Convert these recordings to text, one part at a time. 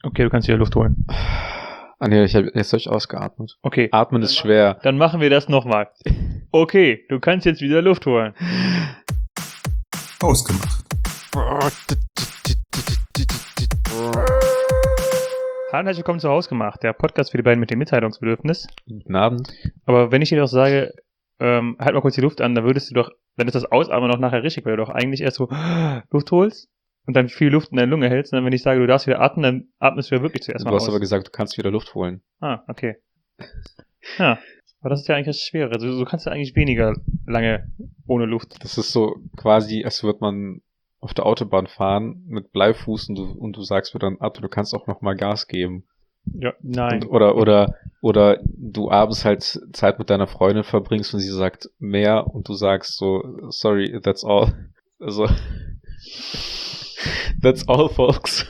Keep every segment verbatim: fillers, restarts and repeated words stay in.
Okay, du kannst wieder Luft holen. Ah nee, ich hab jetzt euch ausgeatmet. Okay. Atmen ist schwer. Dann machen wir das nochmal. Okay, du kannst jetzt wieder Luft holen. Ausgemacht. Hallo und herzlich willkommen zu Hausgemacht, der Podcast für die beiden mit dem Mitteilungsbedürfnis. Guten Abend. Aber wenn ich dir doch sage, ähm, halt mal kurz die Luft an, dann würdest du doch, dann ist das Ausatmen noch nachher richtig, weil du doch eigentlich erst so Luft holst und dann viel Luft in der Lunge hältst. Und dann, wenn ich sage, du darfst wieder atmen, dann atmest du ja wirklich zuerst Du mal hast aus. aber gesagt, du kannst wieder Luft holen. Ah, okay. Ja, aber das ist ja eigentlich das Schwere. Also, du kannst ja eigentlich weniger lange ohne Luft. Das ist so quasi, als würde man auf der Autobahn fahren mit Bleifuß und du, und du sagst mir dann ab, du kannst auch noch mal Gas geben. Ja, nein. Und, oder, oder, oder du abends halt Zeit mit deiner Freundin verbringst und sie sagt mehr und du sagst so, sorry, that's all. Also, that's all, folks.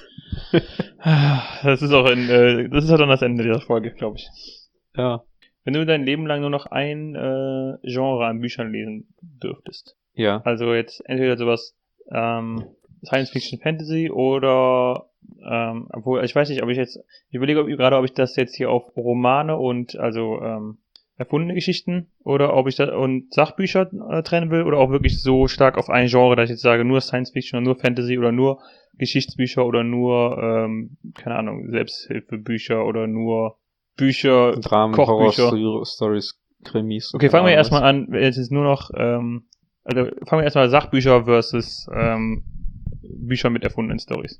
Das ist auch ein, äh, das ist ja dann das Ende dieser Folge, glaube ich. Ja. Wenn du dein Leben lang nur noch ein äh, Genre an Büchern lesen dürftest. Ja. Also jetzt entweder sowas ähm, Science Fiction Fantasy oder ähm, obwohl, ich weiß nicht, ob ich jetzt, ich überlege ob, gerade, ob ich das jetzt hier auf Romane und also ähm, erfundene Geschichten oder ob ich das und Sachbücher äh, trennen will oder auch wirklich so stark auf ein Genre, dass ich jetzt sage, nur Science Fiction oder nur Fantasy oder nur Geschichtsbücher oder nur, ähm, keine Ahnung, Selbsthilfebücher oder nur Bücher, Dramen, Kochbücher. Horror-Stories, Krimis. Okay, fangen wir erstmal an, jetzt ist nur noch, ähm, also fangen wir erstmal Sachbücher versus ähm, Bücher mit erfundenen Stories.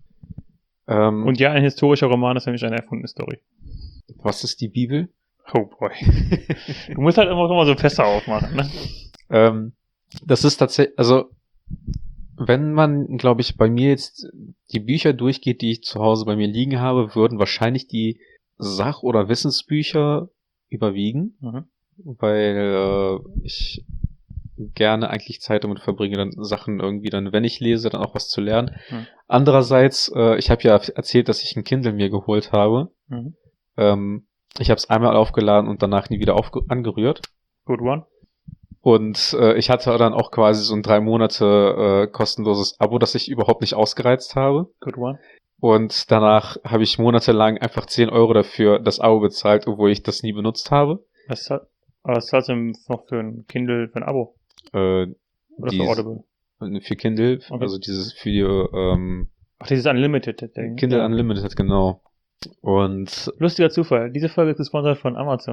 Ähm, Und ja, ein historischer Roman ist nämlich eine erfundene Story. was ist die Bibel? Oh boy. Du musst halt immer, immer so Fässer aufmachen, ne? Ähm, das ist tatsächlich, also wenn man, glaube ich, bei mir jetzt die Bücher durchgeht, die ich zu Hause bei mir liegen habe, würden wahrscheinlich die Sach- oder Wissensbücher überwiegen, Mhm. weil äh, ich gerne eigentlich Zeit damit verbringe, dann Sachen irgendwie dann, wenn ich lese, dann auch was zu lernen. Mhm. Andererseits, äh, ich habe ja erzählt, dass ich ein Kindle mir geholt habe. Mhm. Ähm, ich habe es einmal aufgeladen und danach nie wieder aufge- angerührt. Good one. Und äh, ich hatte dann auch quasi so ein drei Monate äh, kostenloses Abo, das ich überhaupt nicht ausgereizt habe. Good one. Und danach habe ich monatelang einfach zehn Euro dafür das Abo bezahlt, obwohl ich das nie benutzt habe. Was zahl- aber was zahlst du noch für ein Kindle, für ein Abo? Äh, Oder die- für Audible? Für Kindle, Okay. also dieses für die ähm, Ach, dieses Unlimited-Ding. Kindle Ja. Unlimited, genau. Und Lustiger Zufall. Diese Folge ist gesponsert von Amazon.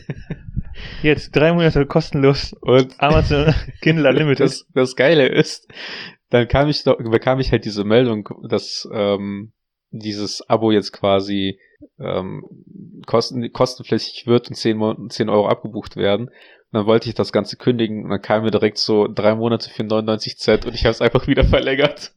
Jetzt drei Monate kostenlos und Amazon Kindle Unlimited. das, das Geile ist, dann kam ich doch, bekam ich halt diese Meldung, dass ähm, dieses Abo jetzt quasi ähm, kosten, kostenpflichtig wird und zehn Euro abgebucht werden. Und dann wollte ich das Ganze kündigen und dann kam mir direkt so drei Monate für neunundneunzig Cent und ich habe es einfach wieder verlängert.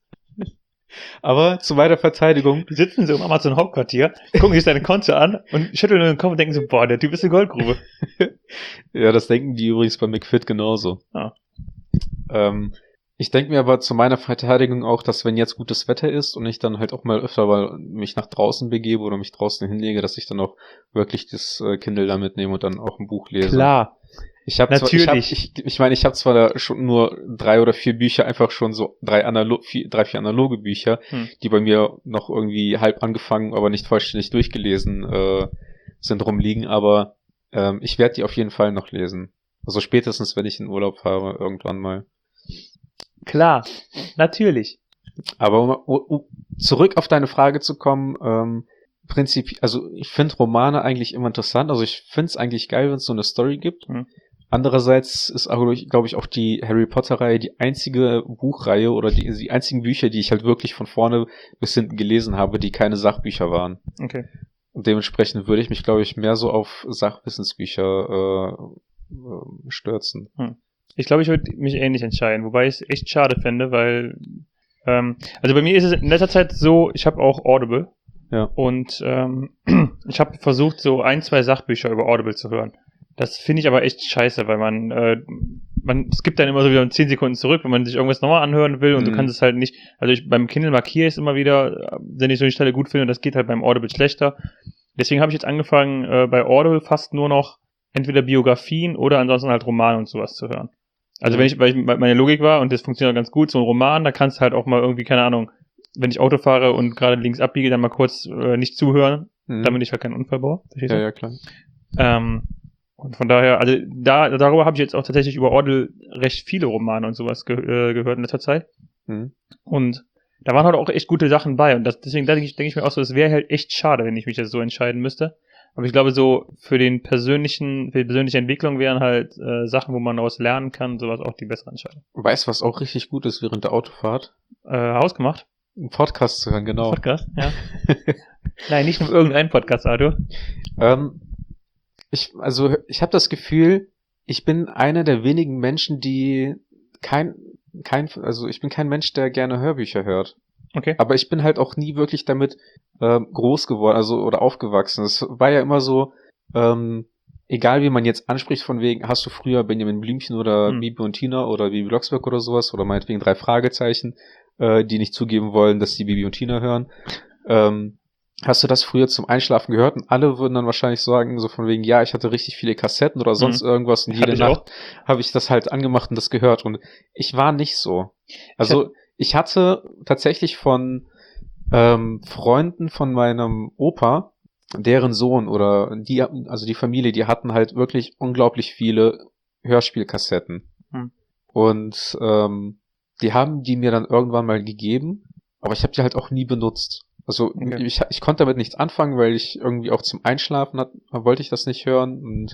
Aber zu meiner Verteidigung, Die sitzen so im Amazon Hauptquartier, gucken sich deine Konto an und schütteln den Kopf und denken so, boah, der Typ ist eine Goldgrube. ja, das denken die übrigens bei McFit genauso. Ah. Ähm, ich denke mir aber zu meiner Verteidigung auch, dass wenn jetzt gutes Wetter ist und ich dann halt auch mal öfter mal mich nach draußen begebe oder mich draußen hinlege, dass ich dann auch wirklich das äh, Kindle da mitnehme und dann auch ein Buch lese. Klar. Ich habe zwar, ich, hab, Natürlich. ich, ich meine, ich habe zwar da schon nur drei oder vier Bücher, einfach schon so drei, Analo vier, drei vier analoge Bücher, Hm. die bei mir noch irgendwie halb angefangen, aber nicht vollständig durchgelesen äh, sind rumliegen, aber ähm, ich werde die auf jeden Fall noch lesen. Also spätestens, wenn ich in Urlaub fahre, irgendwann mal. Klar. Natürlich. Aber um, um zurück auf deine Frage zu kommen, ähm, Prinzip, also ich finde Romane eigentlich immer interessant, also ich finde es eigentlich geil, wenn es so eine Story gibt. Hm. Andererseits ist auch, glaube ich, auch die Harry Potter-Reihe die einzige Buchreihe oder die, die einzigen Bücher, die ich halt wirklich von vorne bis hinten gelesen habe, die keine Sachbücher waren. Okay. Und dementsprechend würde ich mich, glaube ich, mehr so auf Sachwissensbücher äh, äh, stürzen. Ich glaube, ich würde mich ähnlich entscheiden, wobei ich es echt schade fände, weil ähm, also bei mir ist es in letzter Zeit so, ich habe auch Audible. Ja. Und ähm, ich habe versucht, so ein, zwei Sachbücher über Audible zu hören. Das finde ich aber echt scheiße, weil man, äh, man, es gibt dann immer so wieder zehn Sekunden zurück, wenn man sich irgendwas nochmal anhören will und Mhm. du kannst es halt nicht, also ich, beim Kindle markiere ich es immer wieder, wenn ich so eine Stelle gut finde und das geht halt beim Audible schlechter. Deswegen habe ich jetzt angefangen, äh, bei Audible fast nur noch entweder Biografien oder ansonsten halt Romane und sowas zu hören. Also Ja. wenn ich, weil ich, weil meine Logik war und das funktioniert ganz gut, so ein Roman, da kannst du halt auch mal irgendwie, keine Ahnung, wenn ich Auto fahre und gerade links abbiege, dann mal kurz äh, nicht zuhören, Mhm. damit ich halt keinen Unfall baue. Verstehst Ja, du? ja, klar. Ähm, und von daher, also da darüber habe ich jetzt auch tatsächlich über Ordel recht viele Romane und sowas ge äh, gehört in letzter Zeit. Mhm. Und da waren halt auch echt gute Sachen bei. Und das, deswegen denke ich, denke ich mir auch so, es wäre halt echt schade, wenn ich mich jetzt so entscheiden müsste. Aber ich glaube, so für den persönlichen, für die persönliche Entwicklung wären halt äh, Sachen, wo man daraus lernen kann, sowas auch die bessere Entscheidung. Weißt du, was auch richtig gut ist während der Autofahrt? Äh, Hausgemacht? Einen Podcast zu hören, genau. Podcast, ja. Nein, nicht nur irgendein Podcast, Arthur. ähm, ich, also, ich habe das Gefühl, ich bin einer der wenigen Menschen, die kein, kein, also ich bin kein Mensch, der gerne Hörbücher hört. Okay. Aber ich bin halt auch nie wirklich damit ähm, groß geworden, also oder aufgewachsen. Es war ja immer so, ähm, egal wie man jetzt anspricht, von wegen, hast du früher Benjamin Blümchen oder Hm. Bibi und Tina oder Bibi Blocksberg oder sowas oder meinetwegen drei Fragezeichen, äh, die nicht zugeben wollen, dass die Bibi und Tina hören. Ähm, hast du das früher zum Einschlafen gehört? Und alle würden dann wahrscheinlich sagen, so von wegen, ja, ich hatte richtig viele Kassetten oder sonst Mhm. irgendwas und Hatte jede ich Nacht habe ich das halt angemacht und das gehört. Und ich war nicht so. Also ich hatte tatsächlich von ähm, Freunden von meinem Opa, deren Sohn oder die, also die Familie, die hatten halt wirklich unglaublich viele Hörspielkassetten. Hm. Und ähm, die haben die mir dann irgendwann mal gegeben, aber ich habe die halt auch nie benutzt. Also Okay. ich, ich konnte damit nichts anfangen, weil ich irgendwie auch zum Einschlafen hat, wollte ich das nicht hören und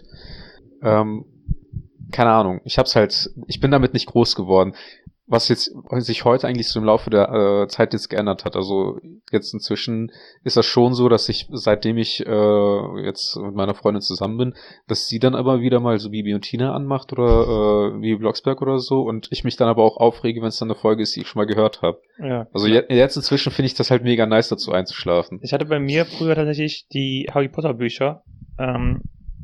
ähm, keine Ahnung, ich hab's halt, ich bin damit nicht groß geworden. Was jetzt sich heute eigentlich so im Laufe der äh, Zeit jetzt geändert hat. Also jetzt inzwischen ist das schon so, dass ich, seitdem ich äh, jetzt mit meiner Freundin zusammen bin, dass sie dann aber wieder mal so Bibi und Tina anmacht oder äh, Bibi Blocksberg oder so und ich mich dann aber auch aufrege, wenn es dann eine Folge ist, die ich schon mal gehört habe. Ja. Also je, jetzt inzwischen finde ich das halt mega nice, dazu einzuschlafen. Ich hatte bei mir früher tatsächlich die Harry Potter Bücher. Ähm,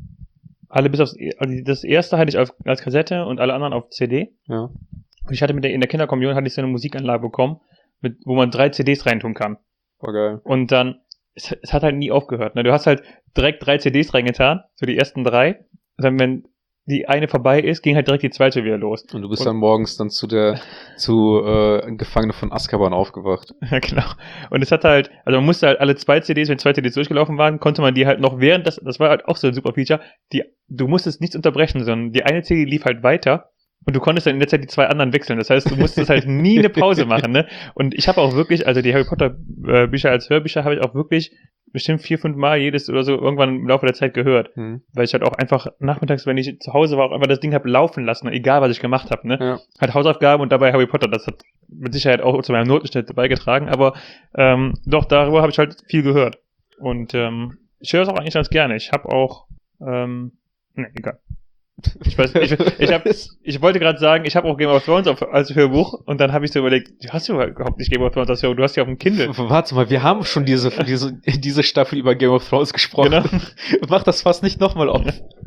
alle bis aufs, also das erste hatte ich auf, als Kassette und alle anderen auf C D. Ja. Und ich hatte mit der, in der Kinderkommunion hatte ich so eine Musikanlage bekommen, mit, wo man drei C Ds reintun kann. War geil. Und dann, es, es hat halt nie aufgehört, ne? Du hast halt direkt drei C Ds reingetan, so die ersten drei. Und dann, wenn die eine vorbei ist, ging halt direkt die zweite wieder los. Und du bist Und- dann morgens dann zu der, zu äh, Gefangene von Azkaban aufgewacht. Ja, genau. Und es hat halt, also man musste halt alle zwei C Ds, wenn zwei C Ds durchgelaufen waren, konnte man die halt noch während, das, das war halt auch so ein super Feature, die, du musstest nichts unterbrechen, sondern die eine C D lief halt weiter. Und du konntest dann in der Zeit die zwei anderen wechseln. Das heißt, du musstest halt nie eine Pause machen, ne? Und ich habe auch wirklich, also die Harry Potter äh, Bücher als Hörbücher habe ich auch wirklich bestimmt vier, fünf Mal jedes oder so irgendwann im Laufe der Zeit gehört. Hm. Weil ich halt auch einfach nachmittags, wenn ich zu Hause war, auch einfach das Ding habe laufen lassen, egal was ich gemacht habe, ne? Ja. Halt Hausaufgaben und dabei Harry Potter. Das hat mit Sicherheit auch zu meinem Notenschnitt beigetragen, aber ähm, doch, darüber habe ich halt viel gehört. Und ähm, ich höre es auch eigentlich ganz gerne. Ich habe auch, ähm, ne, egal. Ich weiß, ich, ich, hab, ich wollte gerade sagen, ich habe auch Game of Thrones auf, als Hörbuch und dann habe ich so überlegt, du hast ja überhaupt nicht Game of Thrones als Hörbuch, du hast ja auf dem Kindle. Warte mal, wir haben schon diese, diese, diese Staffel über Game of Thrones gesprochen. Genau. Mach das fast nicht nochmal auf.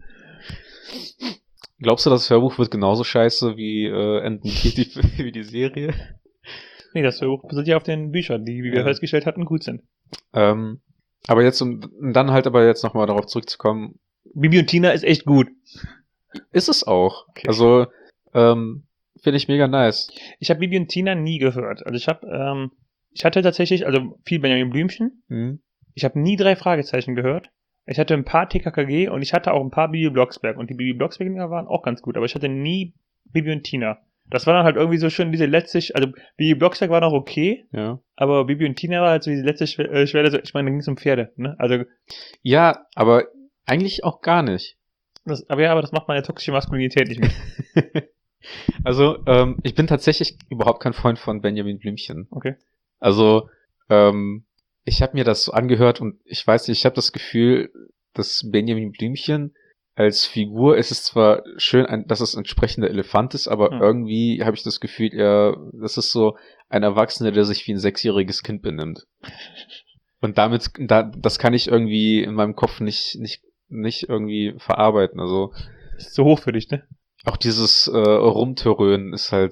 Glaubst du, das Hörbuch wird genauso scheiße wie, äh, enden wie, die, wie die Serie? Nee, das Hörbuch basiert ja auf den Büchern, die, wie wir Ja. festgestellt hatten, gut sind. Ähm, aber jetzt, um dann halt aber jetzt nochmal darauf zurückzukommen, Bibi und Tina ist echt gut. ist es auch. Okay. Also, ähm, finde ich mega nice. Ich habe Bibi und Tina nie gehört. Also ich habe, ähm, ich hatte tatsächlich, also viel Benjamin Blümchen. Hm? Ich habe nie drei Fragezeichen gehört. Ich hatte ein paar T K K G und ich hatte auch ein paar Bibi Blocksberg. Und die Bibi Blocksberg-Dinger waren auch ganz gut. Aber ich hatte nie Bibi und Tina. Das war dann halt irgendwie so schön diese letzte, also Bibi Blocksberg war noch okay, Ja. aber Bibi und Tina war halt so diese letzte Schw- äh, Schwelle, so, ich meine, da ging es um Pferde, ne? Also, Ja, aber eigentlich auch gar nicht. das, aber ja, aber das macht meine toxische Maskulinität nicht mit. Also, ähm, ich bin tatsächlich überhaupt kein Freund von Benjamin Blümchen. Okay. Also, ähm, ich habe mir das so angehört und ich weiß nicht, ich habe das Gefühl, dass Benjamin Blümchen als Figur, es ist zwar schön, ein, dass es ein entsprechender Elefant ist, aber Hm. irgendwie habe ich das Gefühl, er, das ist so ein Erwachsener, der sich wie ein sechsjähriges Kind benimmt. Und damit, da, das kann ich irgendwie in meinem Kopf nicht, nicht, nicht irgendwie verarbeiten. Also Ist zu hoch für dich, ne? auch dieses äh, Rumtörönen ist halt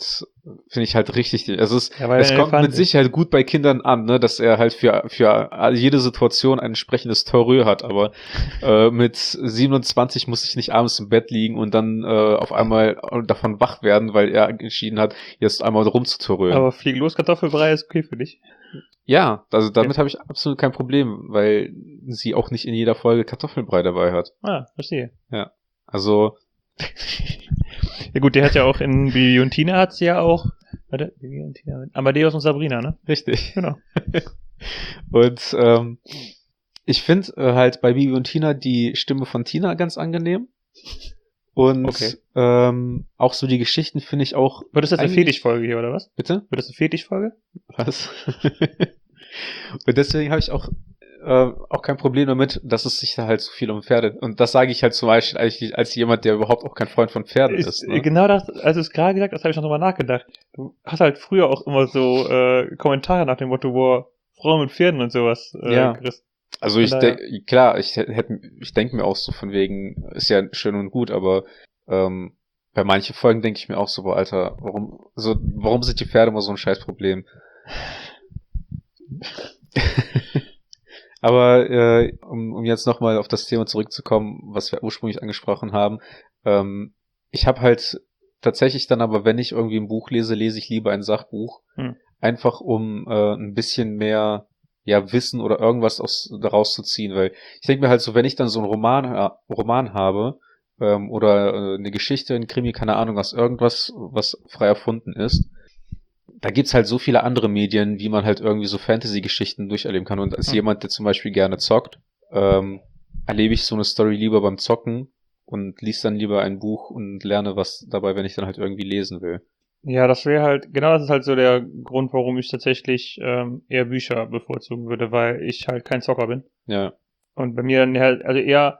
finde ich halt richtig. Also es, Ja, weil es er ein kommt Elefant mit Sicherheit gut bei Kindern an, ne, dass er halt für für jede Situation ein entsprechendes Terreur hat, aber äh, mit siebenundzwanzig muss ich nicht abends im Bett liegen und dann äh, auf einmal davon wach werden, weil er entschieden hat, jetzt einmal rumzuterrören. Aber Flieg los Kartoffelbrei ist okay für dich. Ja, also damit Okay. habe ich absolut kein Problem, weil sie auch nicht in jeder Folge Kartoffelbrei dabei hat. Ah, verstehe. Ja, also Ja gut, der hat ja auch in Bibi und Tina hat sie ja auch, warte, Bibi und Tina, Amadeus und Sabrina, ne? richtig. Genau. Und ähm, ich finde äh, halt bei Bibi und Tina die Stimme von Tina ganz angenehm. Und Okay. ähm, auch so die Geschichten finde ich auch. Wird das jetzt eine eigentlich- Fetischfolge hier, oder was? Bitte? Wird das eine Fetischfolge? Was? Und deswegen habe ich auch äh, auch kein Problem damit, dass es sich da halt so viel um Pferde. Und das sage ich halt zum Beispiel eigentlich als jemand, der überhaupt auch kein Freund von Pferden ist. Ist, Ne? Genau das, als du es gerade gesagt hast, habe ich noch drüber nachgedacht. Du hast halt früher auch immer so äh, Kommentare nach dem Motto, wo Frauen mit Pferden und sowas äh, Ja. gerissen. Also ich Von denke, klar, ich hätte, ich denke mir auch so von wegen, ist ja schön und gut, aber ähm, bei manchen Folgen denke ich mir auch so, boah, Alter, warum, so, warum sind die Pferde immer so ein Scheißproblem? Aber äh, um, um jetzt nochmal auf das Thema zurückzukommen, was wir ursprünglich angesprochen haben, ähm, ich habe halt tatsächlich dann aber, wenn ich irgendwie ein Buch lese, lese ich lieber ein Sachbuch, Hm. einfach um äh, ein bisschen mehr ja Wissen oder irgendwas aus, daraus zu ziehen, weil ich denke mir halt so, wenn ich dann so einen Roman, äh, Roman habe ähm, oder äh, eine Geschichte, ein Krimi, keine Ahnung, was irgendwas, was frei erfunden ist, da gibt's halt so viele andere Medien, wie man halt irgendwie so Fantasy-Geschichten durcherleben kann. Und als Hm. jemand, der zum Beispiel gerne zockt, ähm, erlebe ich so eine Story lieber beim Zocken und lies dann lieber ein Buch und lerne was dabei, wenn ich dann halt irgendwie lesen will. Ja, das wäre halt, genau das ist halt so der Grund, warum ich tatsächlich ähm, eher Bücher bevorzugen würde, weil ich halt kein Zocker bin. Ja, Und bei mir dann halt, also eher,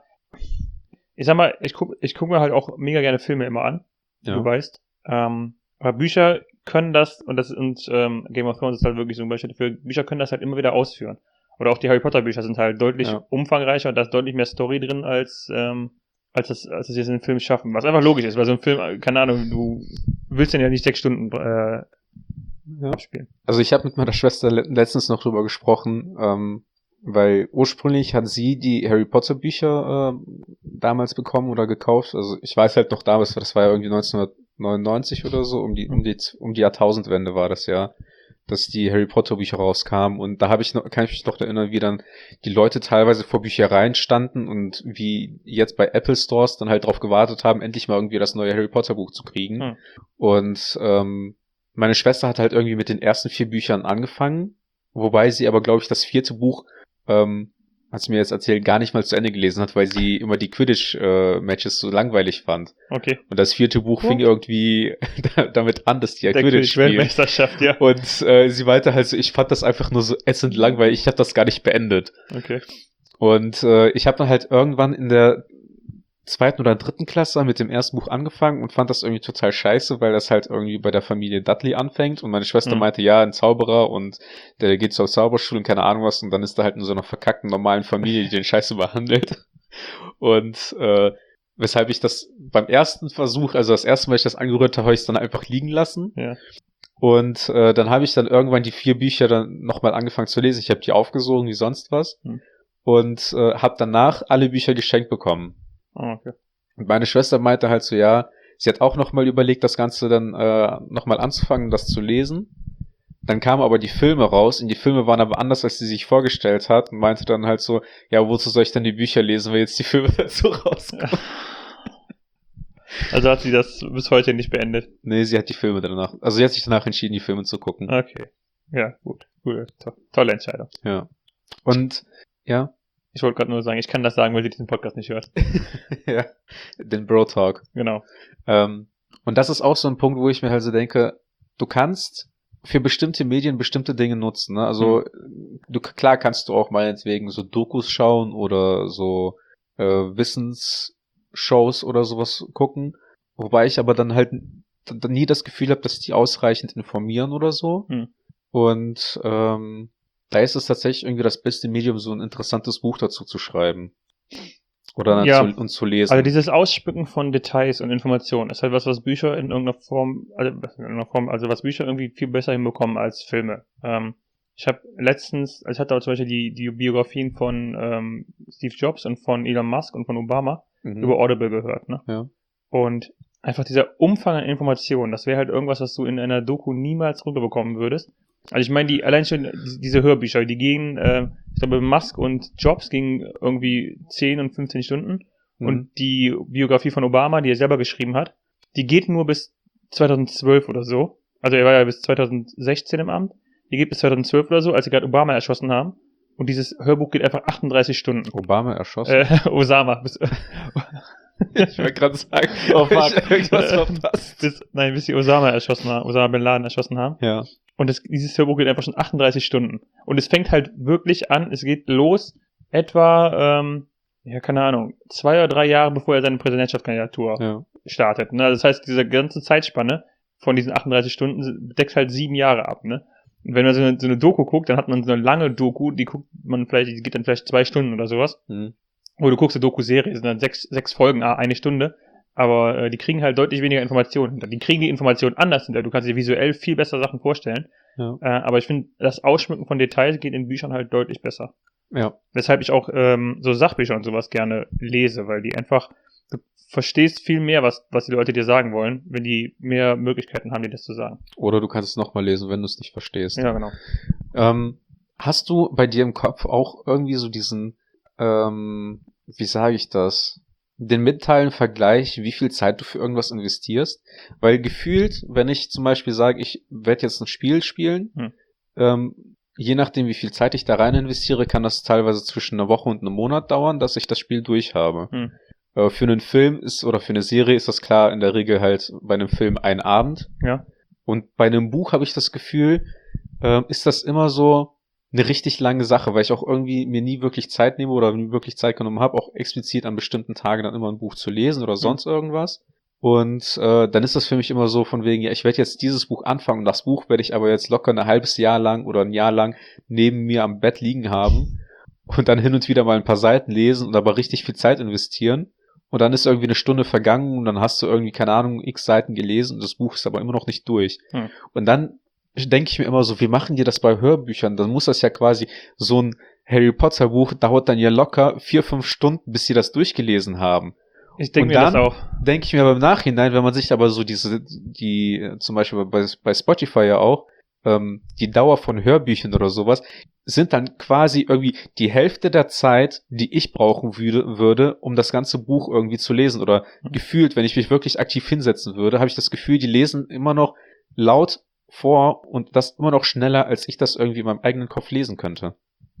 ich sag mal, ich guck, ich guck mir halt auch mega gerne Filme immer an, wie ja, du weißt. Ähm, aber Bücher können das, und das und ähm, Game of Thrones ist halt wirklich so ein Beispiel dafür, Bücher können das halt immer wieder ausführen. Oder auch die Harry Potter Bücher sind halt deutlich Ja. umfangreicher und da ist deutlich mehr Story drin, als, ähm, als das, als das jetzt in einem Film schaffen. Was einfach logisch ist, weil so ein Film, keine Ahnung, du willst den ja nicht sechs Stunden äh, ja. abspielen. Also ich habe mit meiner Schwester le- letztens noch drüber gesprochen, ähm, weil ursprünglich hat sie die Harry Potter Bücher äh, damals bekommen oder gekauft. Also ich weiß halt noch damals, das war ja irgendwie neunzehnhundertneunundneunzig oder so, um die um die um die Jahrtausendwende war das ja, dass die Harry Potter Bücher rauskamen. Und da habe ich noch, kann ich mich noch erinnern, wie dann die Leute teilweise vor Büchereien standen und wie jetzt bei Apple Stores dann halt drauf gewartet haben, endlich mal irgendwie das neue Harry Potter Buch zu kriegen. Hm. Und ähm, meine Schwester hat halt irgendwie mit den ersten vier Büchern angefangen, wobei sie aber, glaube ich, das vierte Buch, ähm, hat sie mir jetzt erzählt, gar nicht mal zu Ende gelesen hat, weil sie immer die Quidditch-Matches so langweilig fand. Okay. Und das vierte Buch Oh. fing irgendwie damit an, dass die ja Der Quidditch spielen. Weltmeisterschaft, ja. Und äh, sie meinte halt so, ich fand das einfach nur so ätzend langweilig, ich habe das gar nicht beendet. Okay. Und äh, ich habe dann halt irgendwann in der zweiten oder dritten Klasse mit dem ersten Buch angefangen und fand das irgendwie total scheiße, weil das halt irgendwie bei der Familie Dudley anfängt und meine Schwester Mhm. meinte, ja, ein Zauberer und der geht zur Zauberschule und keine Ahnung was und dann ist da halt in so einer verkackten normalen Familie, die den Scheiße behandelt. Und äh, weshalb ich das beim ersten Versuch, also das erste Mal, ich das angerührt habe, habe ich es dann einfach liegen lassen. Ja. Und äh, dann habe ich dann irgendwann die vier Bücher dann nochmal angefangen zu lesen. Ich habe die aufgesogen wie sonst was. Hm. Und äh, habe danach alle Bücher geschenkt bekommen. Oh, okay. Und meine Schwester meinte halt so, ja, sie hat auch nochmal überlegt, das Ganze dann äh, nochmal anzufangen, das zu lesen. Dann kamen aber die Filme raus und die Filme waren aber anders, als sie sich vorgestellt hat und meinte dann halt so, ja, wozu soll ich denn die Bücher lesen, weil jetzt die Filme dazu rauskommen? Also hat sie das bis heute nicht beendet. Nee, sie hat die Filme danach, also sie hat sich danach entschieden, die Filme zu gucken. Okay. Ja, gut. Cool. To tolle Entscheidung. Ja. Und, ja, Ich wollte gerade nur sagen, ich kann das sagen, weil sie diesen Podcast nicht hört. ja, den Bro Talk. Genau. Ähm, und das ist auch so ein Punkt, wo ich mir halt so denke, du kannst für bestimmte Medien bestimmte Dinge nutzen. Ne? Also du klar kannst du auch meinetwegen so Dokus schauen oder so äh, Wissensshows oder sowas gucken, wobei ich aber dann halt dann nie das Gefühl habe, dass die ausreichend informieren oder so. Hm. Und ähm, da ist es tatsächlich irgendwie das beste Medium, so ein interessantes Buch dazu zu schreiben. Oder dann Ja. zu, und zu lesen. Also dieses Ausspücken von Details und Informationen ist halt was, was Bücher in irgendeiner Form, also in irgendeiner Form, also was Bücher irgendwie viel besser hinbekommen als Filme. Ähm, ich habe letztens, also ich hatte auch zum Beispiel die, die Biografien von ähm, Steve Jobs und von Elon Musk und von Obama mhm. über Audible gehört, ne? Ja. Und einfach dieser Umfang an Informationen, das wäre halt irgendwas, was du in einer Doku niemals runterbekommen würdest. Also ich meine, die allein schon diese Hörbücher, die gehen, äh, ich glaube, Musk und Jobs gingen irgendwie zehn und fünfzehn Stunden. Mhm. Und die Biografie von Obama, die er selber geschrieben hat, die geht nur bis zweitausendzwölf oder so. Also er war ja bis zweitausendsechzehn im Amt. Die geht bis zweitausendzwölf oder so, als sie gerade Obama erschossen haben. Und dieses Hörbuch geht einfach achtunddreißig Stunden. Obama erschossen? Äh, Osama. Bis, ich wollte gerade sagen, oh fuck, ich irgendwas verpasst. Bis, nein, bis sie Osama erschossen haben, Osama Bin Laden erschossen haben. Ja. Und das, dieses Hörbuch geht einfach schon achtunddreißig Stunden. Und es fängt halt wirklich an, es geht los etwa, ähm, ja, keine Ahnung, zwei oder drei Jahre, bevor er seine Präsidentschaftskandidatur ja. startet. Ne? Das heißt, diese ganze Zeitspanne von diesen achtunddreißig Stunden deckt halt sieben Jahre ab. Ne? Und wenn man so eine, so eine Doku guckt, dann hat man so eine lange Doku, die guckt man vielleicht, die geht dann vielleicht zwei Stunden oder sowas. Mhm. Oder du guckst eine Doku-Serie, das sind dann sechs, sechs Folgen, eine Stunde. Aber äh, die kriegen halt deutlich weniger Informationen hinter. Die kriegen die Informationen anders hinter. Du kannst dir visuell viel besser Sachen vorstellen. Ja. Äh, aber ich finde, das Ausschmücken von Details geht in Büchern halt deutlich besser. Ja. Weshalb ich auch ähm, so Sachbücher und sowas gerne lese, weil die einfach, du verstehst viel mehr, was, was die Leute dir sagen wollen, wenn die mehr Möglichkeiten haben, dir das zu sagen. Oder du kannst es nochmal lesen, wenn du es nicht verstehst. Ja, genau. Ähm, hast du bei dir im Kopf auch irgendwie so diesen, ähm, wie sage ich das? Den mentalen Vergleich, wie viel Zeit du für irgendwas investierst, weil gefühlt, wenn ich zum Beispiel sage, ich werde jetzt ein Spiel spielen, hm. ähm, je nachdem, wie viel Zeit ich da rein investiere, kann das teilweise zwischen einer Woche und einem Monat dauern, dass ich das Spiel durchhabe. Hm. Äh, für einen Film ist oder für eine Serie ist das klar in der Regel halt bei einem Film ein Abend. Ja. Und bei einem Buch habe ich das Gefühl, äh, ist das immer so eine richtig lange Sache, weil ich auch irgendwie mir nie wirklich Zeit nehme oder nie wirklich Zeit genommen habe, auch explizit an bestimmten Tagen dann immer ein Buch zu lesen oder sonst mhm. irgendwas. Und äh, dann ist das für mich immer so von wegen, ja, ich werde jetzt dieses Buch anfangen und das Buch werde ich aber jetzt locker ein halbes Jahr lang oder ein Jahr lang neben mir am Bett liegen haben und dann hin und wieder mal ein paar Seiten lesen und aber richtig viel Zeit investieren. Und dann ist irgendwie eine Stunde vergangen und dann hast du irgendwie, keine Ahnung, x Seiten gelesen und das Buch ist aber immer noch nicht durch. Mhm. Und dann denke ich mir immer so, wie machen die das bei Hörbüchern? Dann muss das ja quasi so ein Harry Potter Buch dauert dann ja locker vier, fünf Stunden, bis sie das durchgelesen haben. Ich denke mir das auch. Denke ich mir aber im Nachhinein, wenn man sich aber so diese, die, zum Beispiel bei, bei Spotify ja auch, ähm, die Dauer von Hörbüchern oder sowas, sind dann quasi irgendwie die Hälfte der Zeit, die ich brauchen würde, würde, um das ganze Buch irgendwie zu lesen. Oder mhm. gefühlt, wenn ich mich wirklich aktiv hinsetzen würde, habe ich das Gefühl, die lesen immer noch laut vor und das immer noch schneller, als ich das irgendwie in meinem eigenen Kopf lesen könnte.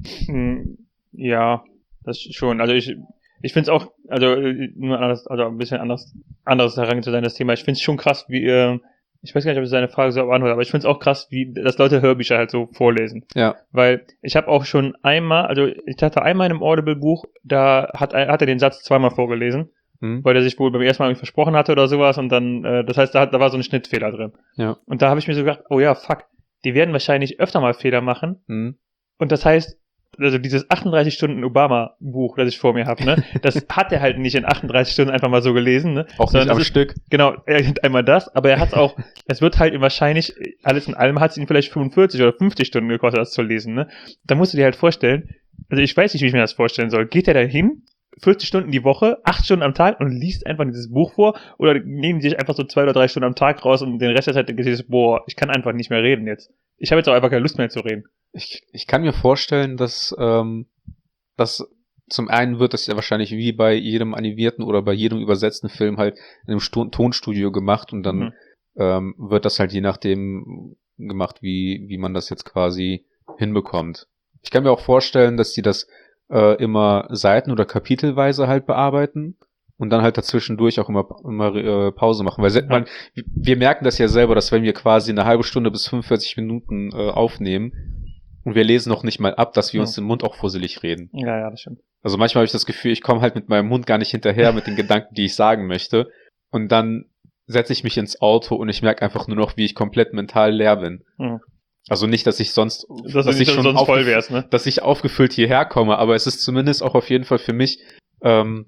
Ja, das schon. Also ich ich finde es auch, also nur anders, also ein bisschen anders anderes herangezogen, das Thema. Ich finde es schon krass, wie äh, ich weiß gar nicht, ob ich seine Frage so beantworte, aber ich finde es auch krass, wie dass Leute Hörbücher halt so vorlesen. Ja. Weil ich habe auch schon einmal, also ich hatte einmal in einem Audible-Buch, da hat, hat er den Satz zweimal vorgelesen. Hm. Weil er sich wohl beim ersten Mal irgendwie versprochen hatte oder sowas und dann, äh, das heißt, da, hat, da war so ein Schnittfehler drin. Ja. Und da habe ich mir so gedacht, oh ja, fuck, die werden wahrscheinlich öfter mal Fehler machen. Hm. Und das heißt, also dieses achtunddreißig Stunden Obama-Buch, das ich vor mir habe, ne, das hat er halt nicht in achtunddreißig Stunden einfach mal so gelesen, ne. Auch nicht am ist, Stück. Genau, er hat einmal das, aber er hat es auch, es wird halt wahrscheinlich, alles in allem hat es ihn vielleicht fünfundvierzig oder fünfzig Stunden gekostet, das zu lesen, ne. Da musst du dir halt vorstellen, also ich weiß nicht, wie ich mir das vorstellen soll. Geht er da hin, vierzig Stunden die Woche, acht Stunden am Tag und liest einfach dieses Buch vor oder nehmen die sich einfach so zwei oder drei Stunden am Tag raus und den Rest der Zeit denken sie, boah, ich kann einfach nicht mehr reden jetzt. Ich habe jetzt auch einfach keine Lust mehr zu reden. Ich, ich kann mir vorstellen, dass, ähm, dass zum einen wird das ja wahrscheinlich wie bei jedem animierten oder bei jedem übersetzten Film halt in einem Sto- Tonstudio gemacht und dann mhm. ähm, wird das halt je nachdem gemacht, wie, wie man das jetzt quasi hinbekommt. Ich kann mir auch vorstellen, dass die das äh, immer seiten- oder kapitelweise halt bearbeiten und dann halt dazwischendurch auch immer immer äh, Pause machen, weil ja. man, wir merken das ja selber, dass wenn wir quasi eine halbe Stunde bis fünfundvierzig Minuten äh, aufnehmen und wir lesen noch nicht mal ab, dass wir ja. uns den Mund auch fusselig reden. Ja, ja, das stimmt. Also manchmal habe ich das Gefühl, ich komme halt mit meinem Mund gar nicht hinterher mit den Gedanken, die ich sagen möchte und dann setze ich mich ins Auto und ich merke einfach nur noch, wie ich komplett mental leer bin. Ja. Also nicht, dass ich sonst, dass, dass ich schon sonst voll wär's, ne? dass ich aufgefüllt hierher komme, aber es ist zumindest auch auf jeden Fall für mich ähm,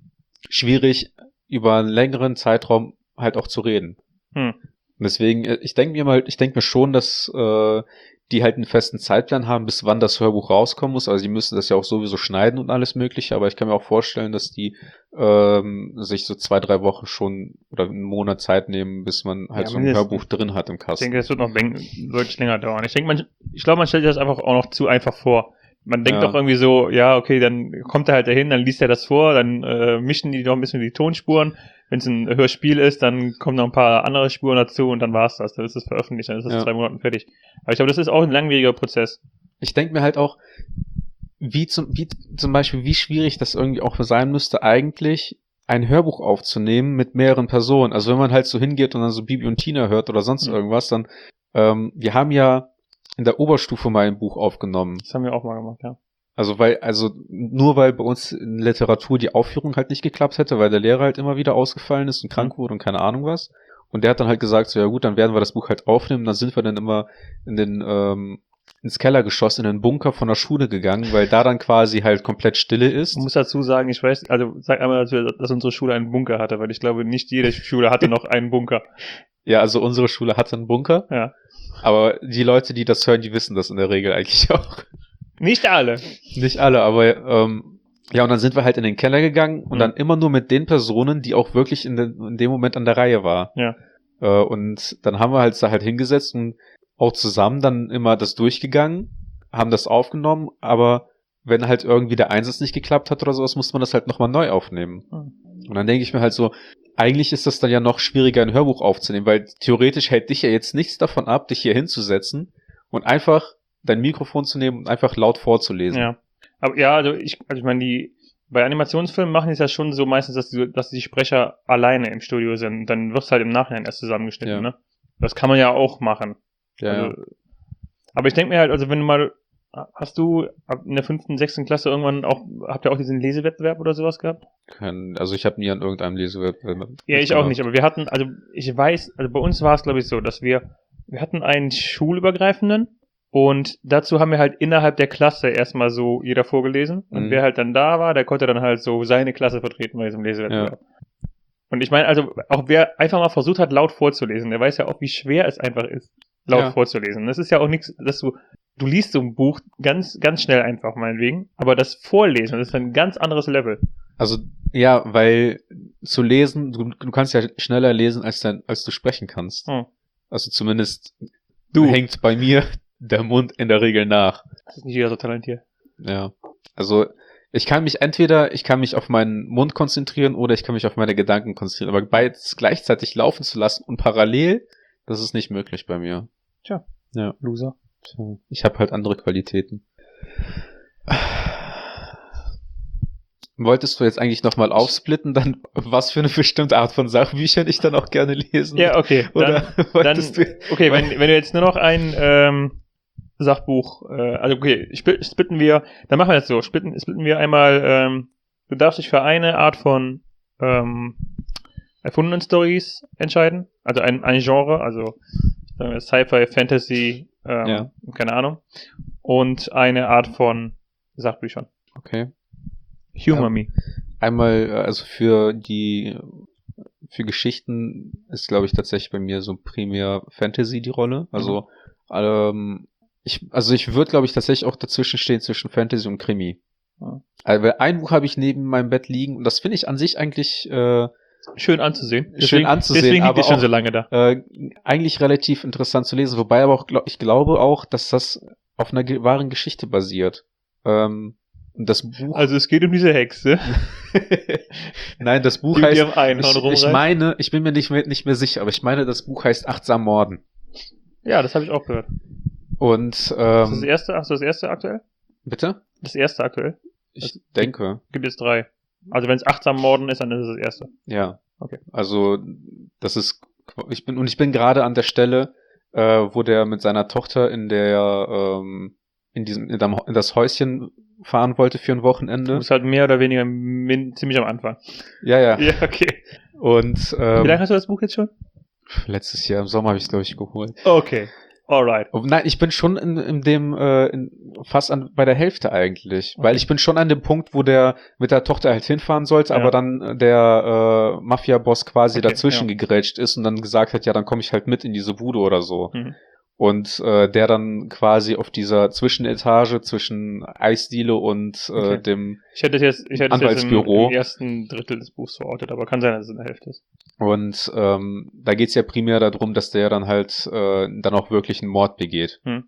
schwierig, über einen längeren Zeitraum halt auch zu reden. Hm. Und deswegen, ich denke mir mal, ich denke mir schon, dass äh, die halt einen festen Zeitplan haben, bis wann das Hörbuch rauskommen muss. Also die müssen das ja auch sowieso schneiden und alles mögliche, aber ich kann mir auch vorstellen, dass die ähm, sich so zwei, drei Wochen schon oder einen Monat Zeit nehmen, bis man halt Ja, so ein mindestens. Hörbuch drin hat im Ich Kasten. denke, das wird noch deutlich länger dauern. Ich denke, man, ich glaube, man stellt sich das einfach auch noch zu einfach vor. Man denkt Ja. doch irgendwie so, ja, okay, dann kommt er halt dahin, dann liest er das vor, dann äh, mischen die noch ein bisschen die Tonspuren. Wenn es ein Hörspiel ist, dann kommen noch ein paar andere Spuren dazu und dann war's das. Dann ist es veröffentlicht, dann ist es Ja. zwei Monaten fertig. Aber ich glaube, das ist auch ein langwieriger Prozess. Ich denke mir halt auch, wie zum, wie zum Beispiel, wie schwierig das irgendwie auch sein müsste, eigentlich ein Hörbuch aufzunehmen mit mehreren Personen. Also wenn man halt so hingeht und dann so Bibi und Tina hört oder sonst Mhm. irgendwas, dann, ähm, wir haben ja in der Oberstufe mal ein Buch aufgenommen. Das haben wir auch mal gemacht, ja. Also weil, also nur weil bei uns in Literatur die Aufführung halt nicht geklappt hätte, weil der Lehrer halt immer wieder ausgefallen ist und krank wurde und keine Ahnung was. Und der hat dann halt gesagt, so ja gut, dann werden wir das Buch halt aufnehmen. Dann sind wir dann immer in den ähm, ins Kellergeschoss, in den Bunker von der Schule gegangen, weil da dann quasi halt komplett Stille ist. Ich muss dazu sagen, ich weiß, also sag einmal, dass, wir, dass unsere Schule einen Bunker hatte, weil ich glaube, nicht jede Schule hatte noch einen Bunker. Ja, also unsere Schule hatte einen Bunker. Ja. Aber die Leute, die das hören, die wissen das in der Regel eigentlich auch. Nicht alle. Nicht alle, aber ähm, ja, und dann sind wir halt in den Keller gegangen und Mhm. dann immer nur mit den Personen, die auch wirklich in, den, in dem Moment an der Reihe war. Ja. Äh, und dann haben wir halt da halt hingesetzt und auch zusammen dann immer das durchgegangen, haben das aufgenommen, aber wenn halt irgendwie der Einsatz nicht geklappt hat oder sowas, musste man das halt nochmal neu aufnehmen. Mhm. Und dann denke ich mir halt so, eigentlich ist das dann ja noch schwieriger, ein Hörbuch aufzunehmen, weil theoretisch hält dich ja jetzt nichts davon ab, dich hier hinzusetzen und einfach dein Mikrofon zu nehmen und einfach laut vorzulesen. Ja. Aber ja, also ich, also ich meine, die bei Animationsfilmen machen die es ja schon so meistens, dass die, dass die Sprecher alleine im Studio sind. Und dann wird es halt im Nachhinein erst zusammengeschnitten, Ja. ne? Das kann man ja auch machen. Ja, also, ja. Aber ich denke mir halt, also wenn du mal, hast du ab in der fünften, sechsten Klasse irgendwann auch, habt ihr auch diesen Lesewettbewerb oder sowas gehabt? Kein, also ich habe nie an irgendeinem Lesewettbewerb. Ja, ich auch nicht, aber wir hatten, also ich weiß, also bei uns war es glaube ich so, dass wir, wir hatten einen schulübergreifenden und dazu haben wir halt innerhalb der Klasse erstmal so jeder vorgelesen und Mhm. wer halt dann da war, der konnte dann halt so seine Klasse vertreten bei diesem Lesewettbewerb. Und ich meine, also auch wer einfach mal versucht hat, laut vorzulesen, der weiß ja auch, wie schwer es einfach ist, laut Ja. vorzulesen. Das ist ja auch nichts, dass du, du liest so ein Buch ganz, ganz schnell einfach meinetwegen, aber das Vorlesen, das ist ein ganz anderes Level. Also, ja, weil zu lesen, du, du kannst ja schneller lesen, als, dein, als du sprechen kannst. Hm. Also zumindest Du. hängt bei mir der Mund in der Regel nach. Das ist nicht jeder so talentiert. Ja. Also, ich kann mich entweder, ich kann mich auf meinen Mund konzentrieren oder ich kann mich auf meine Gedanken konzentrieren. Aber beides gleichzeitig laufen zu lassen und parallel, das ist nicht möglich bei mir. Tja. Ja. Loser. Tja. Ich habe halt andere Qualitäten. Wolltest du jetzt eigentlich nochmal aufsplitten, dann was für eine bestimmte Art von Sachbüchern ich dann auch gerne lesen? Ja, okay. Oder Dann, dann wolltest du... okay, wenn, wenn du jetzt nur noch ein ähm, Sachbuch, äh, also okay, spl- splitten wir, dann machen wir das so, splitten, splitten wir einmal, ähm, du darfst dich für eine Art von ähm, erfundenen Stories entscheiden, also ein, ein Genre, also sagen wir Sci-Fi, Fantasy, ähm, Ja. keine Ahnung, und eine Art von Sachbüchern. Okay. Humor Ja. me. Einmal, äh, also für die, für Geschichten ist, glaube ich, tatsächlich bei mir so primär Fantasy die Rolle. Also, ähm, ich, also ich würde, glaube ich, tatsächlich auch dazwischen stehen zwischen Fantasy und Krimi. Ja. Also ein Buch habe ich neben meinem Bett liegen und das finde ich an sich eigentlich äh, Schön anzusehen. Schön Deswegen, anzusehen, deswegen liegt aber es schon auch- so lange da. äh, eigentlich relativ interessant zu lesen, wobei aber auch, glaub, ich glaube auch, dass das auf einer ge- wahren Geschichte basiert. Ähm, und das Buch... Also es geht um diese Hexe, Nein, das Buch die mit heißt... ihrem Einhorn Ich, ich rumreißt. meine, ich bin mir nicht mehr, nicht mehr sicher, aber ich meine, das Buch heißt Achtsam Morden. Ja, das habe ich auch gehört. Und, Ist das das ähm, erste? Ach so, das erste aktuell? bitte? Das erste aktuell? Ich denke, Gibt es drei. Also wenn es achtsam Morden ist, dann ist es das erste. ja. Okay. Also, das ist, ich bin, und ich bin gerade an der Stelle, äh, wo der mit seiner Tochter in der, ähm, in diesem, in, dem, in das Häuschen fahren wollte für ein Du Wochenende. bist halt mehr oder weniger min- ziemlich am Anfang. Ja, ja. Ja, okay. Und, Wie lange ähm, hast du das Buch jetzt schon? letztes Jahr im Sommer habe ich es, glaube ich, geholt. Okay. Alright. Oh, nein, ich bin schon in, in dem, äh, in, fast an, bei der Hälfte eigentlich. Okay. Weil ich bin schon an dem Punkt, wo der mit der Tochter halt hinfahren sollte, ja. aber dann der äh, Mafia-Boss quasi okay, dazwischen ja. gegrätscht ist und dann gesagt hat, ja, dann komme ich halt mit in diese Bude oder so. Mhm. Und äh, der dann quasi auf dieser Zwischenetage zwischen Eisdiele und äh, okay. dem ich hätte jetzt, ich hätte Anwaltsbüro jetzt im, im ersten Drittel des Buchs verortet, aber kann sein, dass es in der Hälfte ist. Und ähm, da geht's ja primär darum, dass der dann halt äh, dann auch wirklich einen Mord begeht. Hm.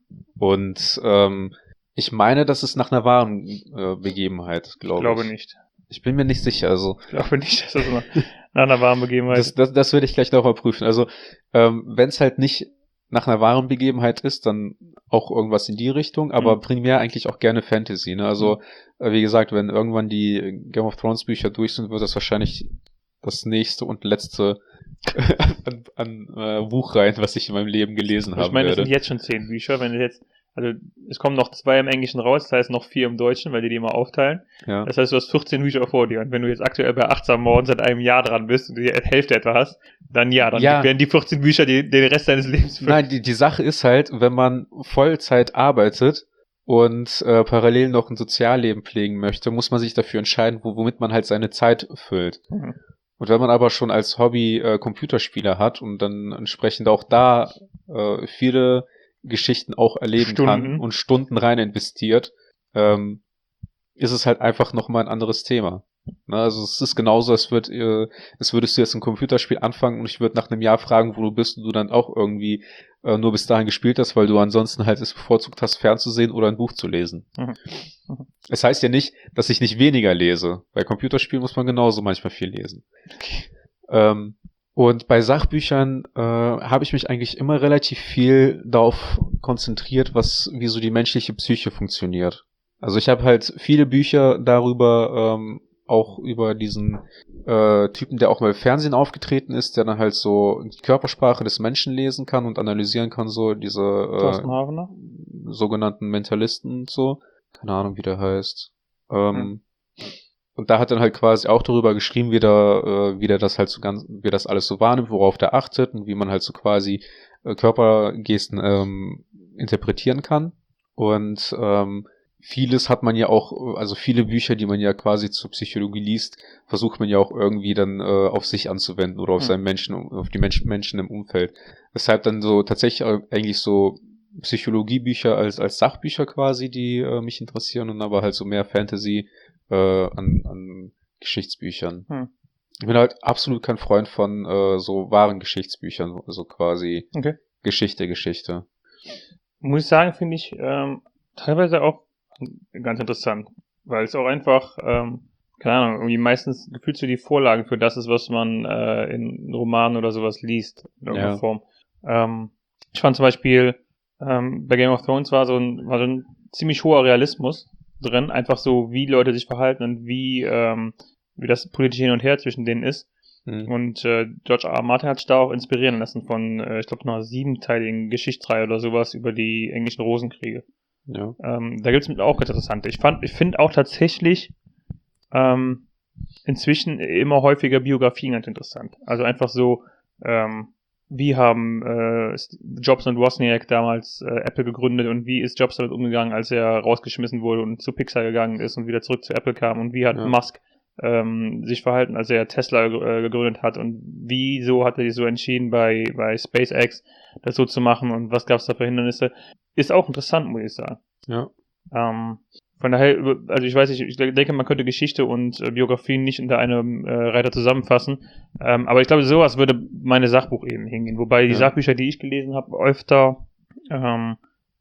Und ähm, ich meine, das ist nach einer wahren äh, Begebenheit, glaube ich. Ich glaube nicht. Ich bin mir nicht sicher. Also ich glaube nicht, dass das nach, nach einer wahren Begebenheit ist. Das, das, das würde ich gleich noch mal prüfen. Also ähm, wenn es halt nicht nach einer wahren Begebenheit ist, dann auch irgendwas in die Richtung, aber mhm. primär eigentlich auch gerne Fantasy, ne? Also, mhm. wie gesagt, wenn irgendwann die Game of Thrones Bücher durch sind, wird das wahrscheinlich das nächste und letzte an, an äh, Buchreihen, was ich in meinem Leben gelesen habe. Ich meine, werde. es sind jetzt schon zehn Bücher, wenn du jetzt, also es kommen noch zwei im Englischen raus, das heißt noch vier im Deutschen, weil die die immer aufteilen. Ja. Das heißt, du hast vierzehn Bücher vor dir und wenn du jetzt aktuell bei achtsam Morden seit einem Jahr dran bist und die Hälfte etwa hast, dann ja, dann ja. werden die vierzehn Bücher die, den Rest deines Lebens füllen. Nein, die, die Sache ist halt, wenn man Vollzeit arbeitet und äh, parallel noch ein Sozialleben pflegen möchte, muss man sich dafür entscheiden, wo, womit man halt seine Zeit füllt. Mhm. Und wenn man aber schon als Hobby äh, Computerspieler hat und dann entsprechend auch da äh, viele Geschichten auch erleben Stunden. kann und Stunden rein investiert, ähm, ist es halt einfach nochmal ein anderes Thema. Na, also es ist genauso, als, würd, äh, als würdest du jetzt ein Computerspiel anfangen und ich würde nach einem Jahr fragen, wo du bist und du dann auch irgendwie äh, nur bis dahin gespielt hast, weil du ansonsten halt es bevorzugt hast, fernzusehen oder ein Buch zu lesen. Mhm. Mhm. Es heißt ja nicht, dass ich nicht weniger lese. Bei Computerspielen muss man genauso manchmal viel lesen. Okay. Ähm, und bei Sachbüchern äh, habe ich mich eigentlich immer relativ viel darauf konzentriert, was wie so die menschliche Psyche funktioniert. Also ich habe halt viele Bücher darüber, ähm, auch über diesen äh, Typen, der auch mal im Fernsehen aufgetreten ist, der dann halt so die Körpersprache des Menschen lesen kann und analysieren kann, so diese äh, sogenannten Mentalisten und so. Keine Ahnung, wie der heißt. Ähm, hm. Und da hat dann halt quasi auch darüber geschrieben, wie der, äh, wie der das halt so ganz, wie das alles so wahrnimmt, worauf der achtet und wie man halt so quasi äh, Körpergesten ähm, interpretieren kann. Und ähm, vieles hat man ja auch, also viele Bücher, die man ja quasi zur Psychologie liest, versucht man ja auch irgendwie dann äh, auf sich anzuwenden oder auf hm. seinen Menschen, auf die Menschen, Menschen im Umfeld. Weshalb dann so tatsächlich eigentlich so Psychologiebücher als als Sachbücher quasi, die äh, mich interessieren und aber halt so mehr Fantasy äh, an, an Geschichtsbüchern. Hm. Ich bin halt absolut kein Freund von äh, so wahren Geschichtsbüchern, so quasi okay. Geschichte, Geschichte. Muss ich sagen, finde ich ähm, teilweise auch ganz interessant, weil es auch einfach, ähm, keine Ahnung, irgendwie meistens gefühlt so die Vorlage für das ist, was man äh, in Romanen oder sowas liest, in irgendeiner ja. Form. Ähm, ich fand zum Beispiel, ähm, bei Game of Thrones war so ein, war so ein ziemlich hoher Realismus drin, einfach so, wie Leute sich verhalten und wie, ähm, wie das politische Hin und Her zwischen denen ist. Mhm. Und äh, George R. R. Martin hat sich da auch inspirieren lassen von, äh, ich glaube, einer siebenteiligen Geschichtsreihe oder sowas über die englischen Rosenkriege. Ja. Ähm, da gibt es auch ganz interessante. Ich fand, ich finde auch tatsächlich ähm, inzwischen immer häufiger Biografien ganz interessant. Also einfach so, ähm, wie haben äh, Jobs und Wozniak damals äh, Apple gegründet und wie ist Jobs damit umgegangen, als er rausgeschmissen wurde und zu Pixar gegangen ist und wieder zurück zu Apple kam und wie hat ja. Musk ähm, sich verhalten, als er Tesla äh, gegründet hat und wieso hat er sich so entschieden, bei, bei SpaceX das so zu machen und was gab es da für Hindernisse, ist auch interessant, muss ich sagen. Ja. Ähm, von daher, also ich weiß nicht, ich denke, man könnte Geschichte und äh, Biografien nicht unter einem äh, Reiter zusammenfassen, ähm, aber ich glaube, sowas würde meine Sachbuchebene hingehen, wobei die ja. Sachbücher, die ich gelesen habe, öfter, ähm,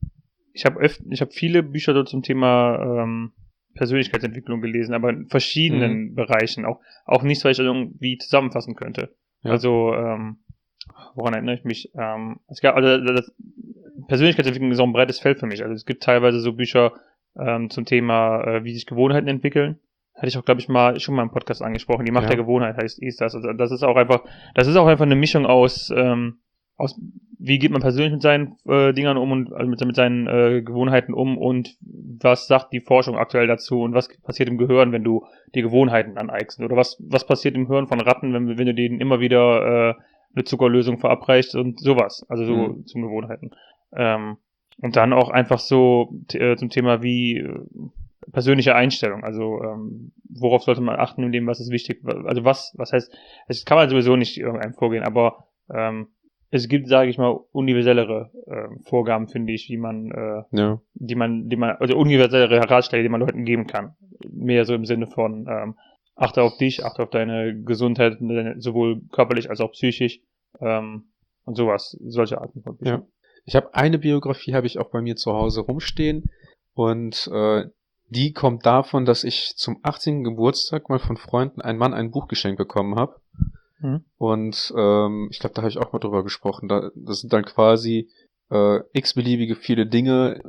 ich habe öfter, ich habe viele Bücher so zum Thema ähm, Persönlichkeitsentwicklung gelesen, aber in verschiedenen mhm. Bereichen, auch auch nichts, was ich irgendwie zusammenfassen könnte. Ja. Also, ähm, woran erinnere ich mich? Ähm, es gab, also das, Persönlichkeitsentwicklung ist auch ein breites Feld für mich. Also es gibt teilweise so Bücher ähm, zum Thema, äh, wie sich Gewohnheiten entwickeln. Hatte ich auch, glaube ich, mal schon mal im Podcast angesprochen. Die Macht ja. der Gewohnheit heißt ist das. Also das ist auch einfach, das ist auch einfach eine Mischung aus, ähm, aus wie geht man persönlich mit seinen äh, Dingern um und also mit, mit seinen äh, Gewohnheiten um und was sagt die Forschung aktuell dazu und was passiert im Gehirn, wenn du die Gewohnheiten aneignest oder was was passiert im Hirn von Ratten, wenn wenn du denen immer wieder äh, eine Zuckerlösung verabreichst und sowas, also so mhm. zum Gewohnheiten. Ähm, und dann auch einfach so t- äh, zum Thema wie äh, persönliche Einstellung. Also ähm, worauf sollte man achten in dem, was ist wichtig? Also was, was heißt, es kann man sowieso nicht irgendeinem vorgehen, aber ähm, es gibt, sage ich mal, universellere äh, Vorgaben, finde ich, wie man, äh, Ja. die man, die man, also universellere Ratschläge, die man Leuten geben kann. Mehr so im Sinne von ähm, achte auf dich, achte auf deine Gesundheit, deine, sowohl körperlich als auch psychisch ähm, und sowas, solche Arten von Büchern. Ja. Ich habe eine Biografie, habe ich auch bei mir zu Hause rumstehen und äh, die kommt davon, dass ich zum achtzehnten Geburtstag mal von Freunden ein Mann ein Buch geschenkt bekommen habe. Mhm. Und ähm, ich glaube, da habe ich auch mal drüber gesprochen. Da, das sind dann quasi äh, x-beliebige viele Dinge,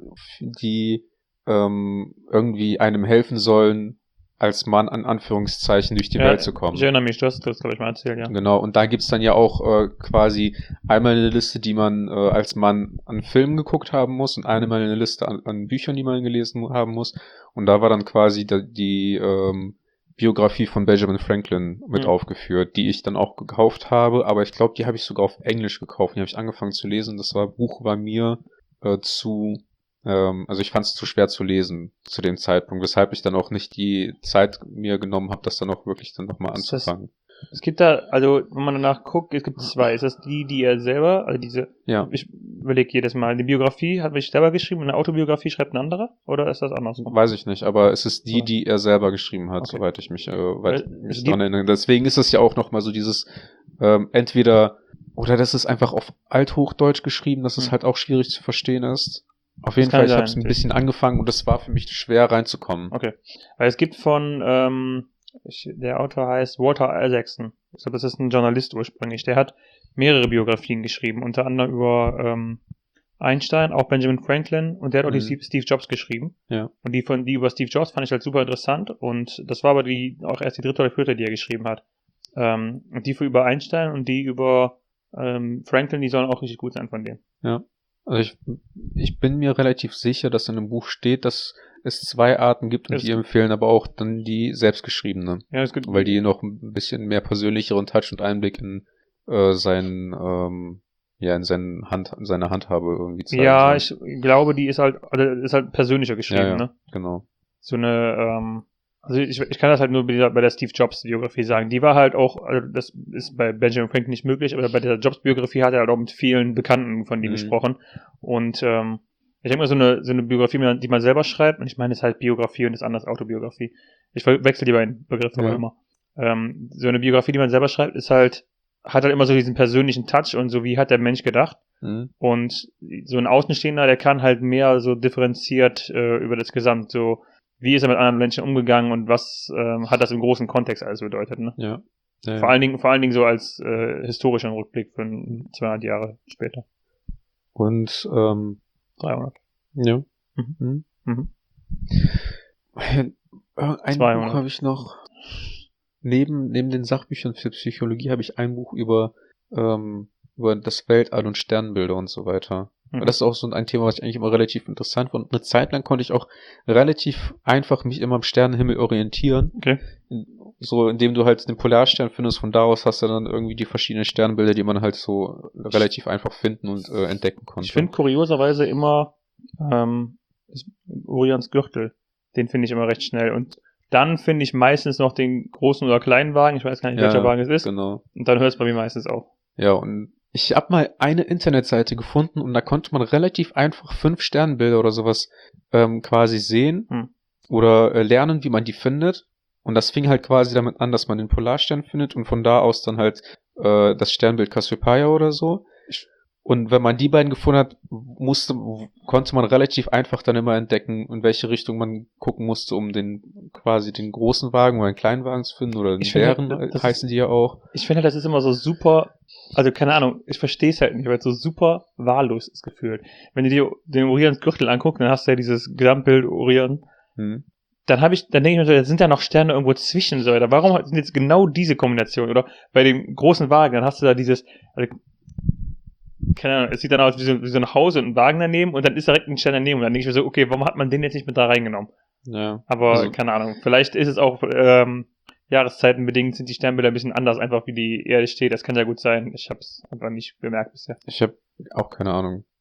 die ähm, irgendwie einem helfen sollen, als Mann an Anführungszeichen durch die Ja, Welt zu kommen. Ich erinnere mich, du hast das, glaube ich, mal erzählt, ja. Genau, und da gibt's dann ja auch äh, quasi einmal eine Liste, die man äh, als Mann an Filmen geguckt haben muss und einmal eine Liste an, an Büchern, die man gelesen haben muss. Und da war dann quasi die, die ähm, Biografie von Benjamin Franklin mit Mhm. aufgeführt, die ich dann auch gekauft habe, aber ich glaube, die habe ich sogar auf Englisch gekauft. Die habe ich angefangen zu lesen. Das war Buch war mir äh, zu ähm, also ich fand es zu schwer zu lesen zu dem Zeitpunkt, weshalb ich dann auch nicht die Zeit mir genommen habe, das dann auch wirklich dann nochmal Ist das- anzufangen. Es gibt da, also wenn man danach guckt, es gibt zwei. Ist das die, die er selber, also diese, Ja, ich überlege jedes Mal, die Biografie hat mich selber geschrieben und eine Autobiografie schreibt ein anderer? Oder ist das andersrum? weiß ich nicht, aber es ist die, Oder? die er selber geschrieben hat, Okay. soweit ich mich, äh, weit, Weil mich es dran gibt- erinnere. Deswegen ist es ja auch nochmal so dieses, ähm, entweder, oder das ist einfach auf Althochdeutsch geschrieben, dass es Hm. halt auch schwierig zu verstehen ist. Auf jeden kann Fall, ich sein, habe es ein natürlich. bisschen angefangen und es war für mich schwer reinzukommen. Okay. Weil es gibt von, ähm, ich, der Autor heißt Walter Isaacson. Ich glaube, das ist ein Journalist ursprünglich. Der hat mehrere Biografien geschrieben, unter anderem über ähm, Einstein, auch Benjamin Franklin, und der hat auch die Mhm. Steve Steve Jobs geschrieben. Ja. Und die von die über Steve Jobs fand ich halt super interessant und das war aber die auch erst die dritte oder vierte, die er geschrieben hat. Ähm, und die für über Einstein und die über ähm, Franklin, die sollen auch richtig gut sein von denen. Ja. Also ich, ich bin mir relativ sicher, dass in dem Buch steht, dass es zwei Arten gibt und Es- die empfehlen aber auch dann die selbstgeschriebene. Ja, es gibt, Weil die noch ein bisschen mehr persönlicheren Touch und Einblick in äh, seinen, ähm, ja, in seinen Hand, in seine Handhabe irgendwie zeigen. ja, sollen. ich glaube, die ist halt, also ist halt persönlicher geschrieben, ja, ja, ne? genau. So eine, ähm, also ich, ich kann das halt nur bei der, bei der Steve Jobs Biografie sagen. Die war halt auch, also das ist bei Benjamin Franklin nicht möglich, aber bei der Jobs Biografie hat er halt auch mit vielen Bekannten von ihm Mhm. gesprochen. Und ähm, ich denke mal, so eine, so eine Biografie, die man selber schreibt, und ich meine, es ist halt Biografie und ist anders Autobiografie. Ich wechsle die beiden Begriffe Ja. aber immer. Ähm, so eine Biografie, die man selber schreibt, ist halt, hat halt immer so diesen persönlichen Touch und so, wie hat der Mensch gedacht. Mhm. Und so ein Außenstehender, der kann halt mehr so differenziert äh, über das Gesamt, so wie ist er mit anderen Menschen umgegangen und was ähm, hat das im großen Kontext alles bedeutet, ne? Ja. ja, Vor ja. allen Dingen, vor allen Dingen so als äh, historischen Rückblick für zweihundert Jahre später. Und, ähm, dreihundert. ja. Mhm. Mhm. Mhm. Ein zweihundert. Buch habe ich noch. Neben, neben den Sachbüchern für Psychologie habe ich ein Buch über, ähm, über das Weltall und Sternbilder und so weiter. Mhm. Das ist auch so ein Thema, was ich eigentlich immer relativ interessant fand. Und eine Zeit lang konnte ich auch relativ einfach mich immer am Sternenhimmel orientieren. Okay. So, indem du halt den Polarstern findest, von da aus hast du dann irgendwie die verschiedenen Sternbilder, die man halt so relativ einfach finden und äh, entdecken konnte. Ich finde kurioserweise immer ähm, ist Orions Gürtel. Den finde ich immer recht schnell. Und dann finde ich meistens noch den großen oder kleinen Wagen. Ich weiß gar nicht, Ja, welcher Wagen es ist. Genau. Und dann hört es bei mir meistens auf. Ja, und ich habe mal eine Internetseite gefunden und da konnte man relativ einfach fünf Sternbilder oder sowas ähm, quasi sehen Hm. oder äh, lernen, wie man die findet. Und das fing halt quasi damit an, dass man den Polarstern findet und von da aus dann halt äh, das Sternbild Cassiopeia oder so. Und wenn man die beiden gefunden hat, musste, konnte man relativ einfach dann immer entdecken, in welche Richtung man gucken musste, um den quasi den großen Wagen oder den kleinen Wagen zu finden oder den Ich finde, Bären das heißen die ja auch. Ich finde, das ist immer so super, also keine Ahnung, ich verstehe es halt nicht, weil es so super wahllos ist gefühlt. Wenn du dir den Orions Gürtel anguckst, dann hast du ja dieses Gesamtbild Orion. Hm. Dann habe ich, dann denke ich mir so, da sind da noch Sterne irgendwo zwischen, so, oder warum sind jetzt genau diese Kombination? Oder bei dem großen Wagen, dann hast du da dieses, also, keine Ahnung, es sieht dann aus wie so, wie so ein Haus und ein Wagen daneben und dann ist direkt ein Stern daneben und dann denke ich mir so, okay, warum hat man den jetzt nicht mit da reingenommen? Ja. Aber Also- keine Ahnung, vielleicht ist es auch ähm, Jahreszeitenbedingt sind die Sternbilder ein bisschen anders, einfach wie die Erde steht. Das kann ja gut sein. Ich habe es einfach nicht bemerkt bisher. Ich habe auch keine Ahnung.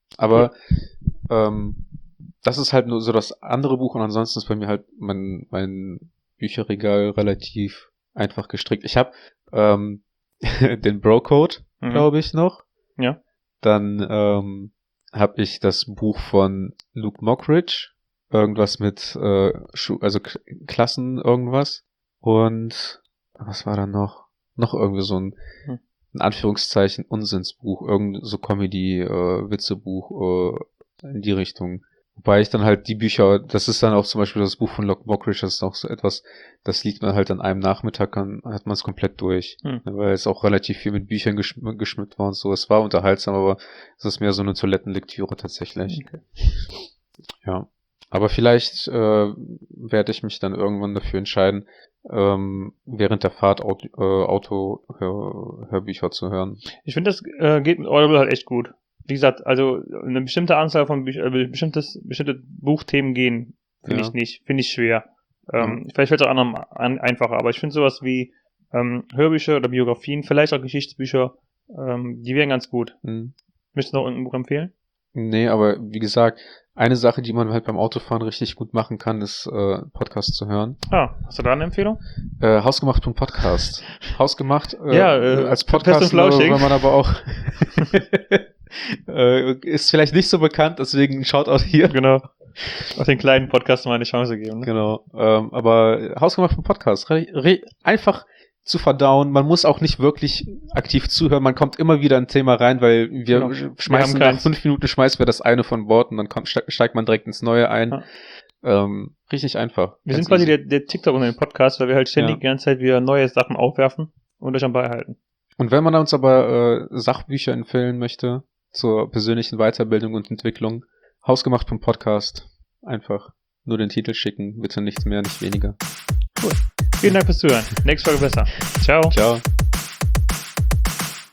Aber ähm, das ist halt nur so das andere Buch und ansonsten ist bei mir halt mein, mein Bücherregal relativ einfach gestrickt. Ich habe ähm, den Bro-Code, Mhm. glaube ich, noch. Ja. Dann ähm, habe ich das Buch von Luke Mockridge, irgendwas mit äh, Schu- also K- Klassen irgendwas. Und was war da noch? Noch irgendwie so ein, Hm. in Anführungszeichen, Unsinnsbuch, irgend so Comedy-Witzebuch äh, in die Richtung. Wobei ich dann halt die Bücher, das ist dann auch zum Beispiel das Buch von Luke Mockridge, das ist auch so etwas, das liest man halt an einem Nachmittag, dann hat man es komplett durch. Hm. Weil es auch relativ viel mit Büchern geschm- geschmückt war und so. Es war unterhaltsam, aber es ist mehr so eine Toilettenlektüre tatsächlich. Okay. Ja. Aber vielleicht äh, werde ich mich dann irgendwann dafür entscheiden, ähm, während der Fahrt Auto, äh, Auto Hör, Hörbücher zu hören. Ich finde, das äh, geht mit Audible halt echt gut. Wie gesagt, also eine bestimmte Anzahl von Büchern, äh, bestimmtes, bestimmte Buchthemen gehen, finde Ja. ich nicht, finde ich schwer. Ähm, Mhm. Vielleicht fällt es auch anderen an, einfacher, aber ich finde sowas wie ähm, Hörbücher oder Biografien, vielleicht auch Geschichtsbücher, ähm, die wären ganz gut. Mhm. Möchtest du noch irgendein Buch empfehlen? Nee, aber wie gesagt, eine Sache, die man halt beim Autofahren richtig gut machen kann, ist äh, Podcast zu hören. Ah, hast du da eine Empfehlung? Äh, Hausgemacht.podcast. Hausgemacht äh, Ja, äh, als fest und Podcast, flauschig. wenn man aber auch äh, ist vielleicht nicht so bekannt, deswegen Shoutout hier. Genau. Auf den kleinen Podcast mal eine Chance geben. Ne? Genau, ähm, aber Hausgemacht.podcast, re- re- einfach zu verdauen. Man muss auch nicht wirklich aktiv zuhören. Man kommt immer wieder in ein Thema rein, weil wir Genau. schmeißen Wir haben nach keins. fünf Minuten schmeißen wir das eine von Bord und dann kommt, ste- steigt man direkt ins Neue ein. Ja. Ähm, richtig einfach. Wir Ganz sind quasi easy. der, der TikTok unter dem Podcast, weil wir halt ständig Ja. die ganze Zeit wieder neue Sachen aufwerfen und euch am Ball halten. Und wenn man uns aber äh, Sachbücher empfehlen möchte zur persönlichen Weiterbildung und Entwicklung, Hausgemacht.podcast, einfach nur den Titel schicken, bitte nichts mehr, nicht weniger. Vielen Dank fürs Zuhören. Nächste Folge besser. Ciao. Ciao.